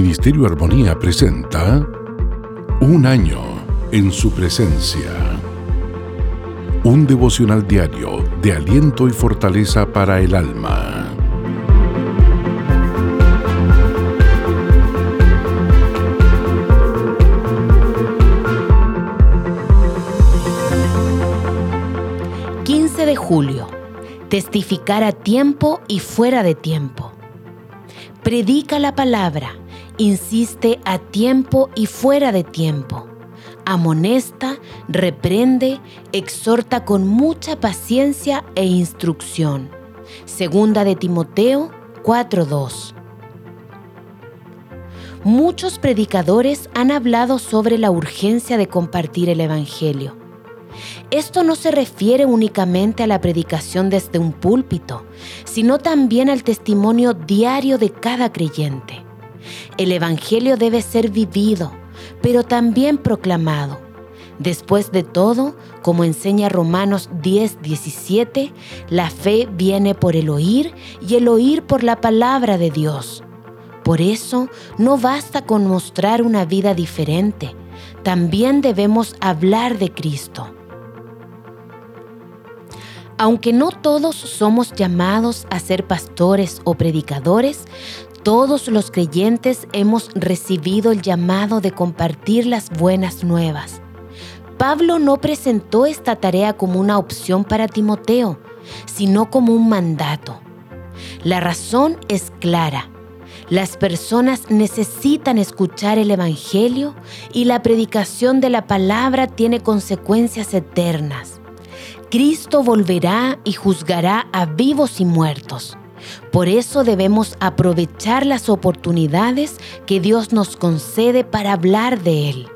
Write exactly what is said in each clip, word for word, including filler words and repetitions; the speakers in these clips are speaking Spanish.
Ministerio Armonía presenta Un año en su presencia. Un devocional diario de aliento y fortaleza para el alma. quince de julio. Testificar a tiempo y fuera de tiempo. Predica la palabra, insiste a tiempo y fuera de tiempo. Amonesta, reprende, exhorta con mucha paciencia e instrucción. Segunda de Timoteo cuatro dos. Muchos predicadores han hablado sobre la urgencia de compartir el Evangelio. Esto no se refiere únicamente a la predicación desde un púlpito, sino también al testimonio diario de cada creyente. El Evangelio debe ser vivido, pero también proclamado. Después de todo, como enseña Romanos diez diecisiete, la fe viene por el oír y el oír por la palabra de Dios. Por eso, no basta con mostrar una vida diferente, también debemos hablar de Cristo. Aunque no todos somos llamados a ser pastores o predicadores, todos los creyentes hemos recibido el llamado de compartir las buenas nuevas. Pablo no presentó esta tarea como una opción para Timoteo, sino como un mandato. La razón es clara. Las personas necesitan escuchar el Evangelio y la predicación de la palabra tiene consecuencias eternas. Cristo volverá y juzgará a vivos y muertos. Por eso debemos aprovechar las oportunidades que Dios nos concede para hablar de Él.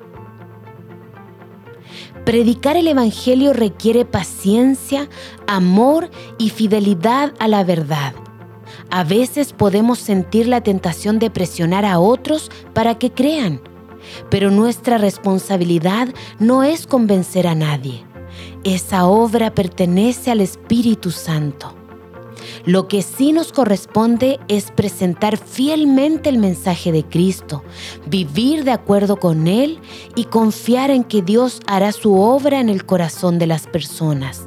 Predicar el Evangelio requiere paciencia, amor y fidelidad a la verdad. A veces podemos sentir la tentación de presionar a otros para que crean, pero nuestra responsabilidad no es convencer a nadie. Esa obra pertenece al Espíritu Santo. Lo que sí nos corresponde es presentar fielmente el mensaje de Cristo, vivir de acuerdo con Él y confiar en que Dios hará su obra en el corazón de las personas.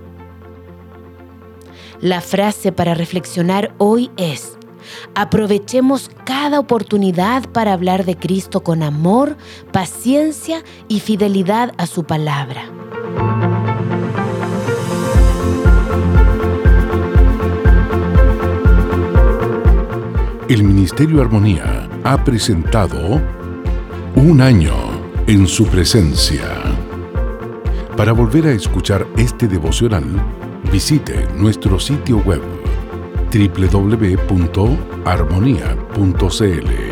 La frase para reflexionar hoy es: aprovechemos cada oportunidad para hablar de Cristo con amor, paciencia y fidelidad a su palabra. El Ministerio Armonía ha presentado Un año en su presencia. Para volver a escuchar este devocional, visite nuestro sitio web doble u doble u doble u punto armonía punto c l.